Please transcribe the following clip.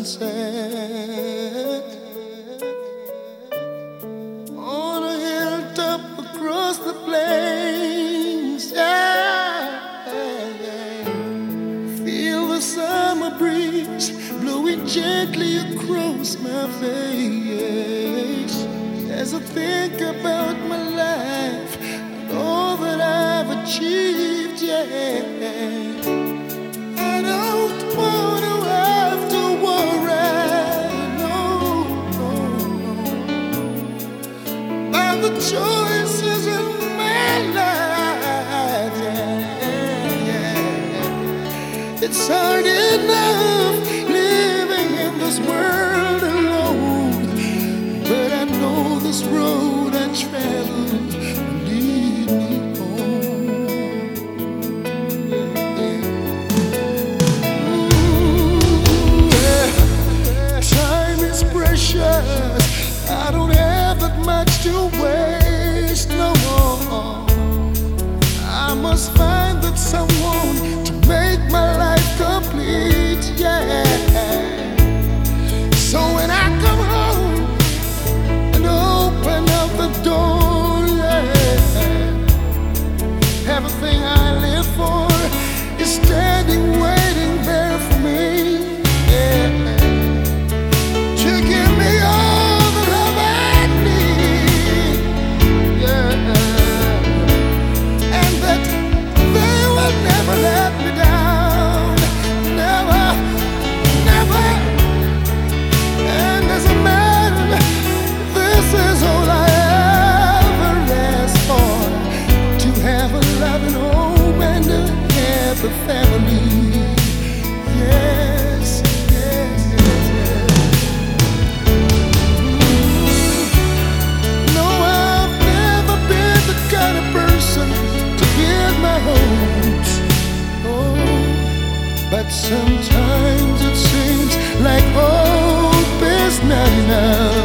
sunset on a hilltop across the plains. Yeah, feel the summer breeze blowing gently across my face as I think about my life and all that I've achieved. Yeah, I don't wanna have to worry, no, about the choices in my life. Yeah. It's hard enough living in this world alone, but I know this road I travel will lead me home. Time is precious. I don't have that much to waste no more. I must find that someone to make my life complete. Yeah. So when I come home and open up the door, yeah, everything I live for is standing, waiting there for me. Yeah. To give me all the love I need, yeah, and that they will never let me down, never, never. And as a man, this is all I ever ask for: to have a loving home and a happy family. Yes, yes, yes, yes. No, I've never been the kind of person to build my hopes. Oh, but sometimes it seems like hope is not enough.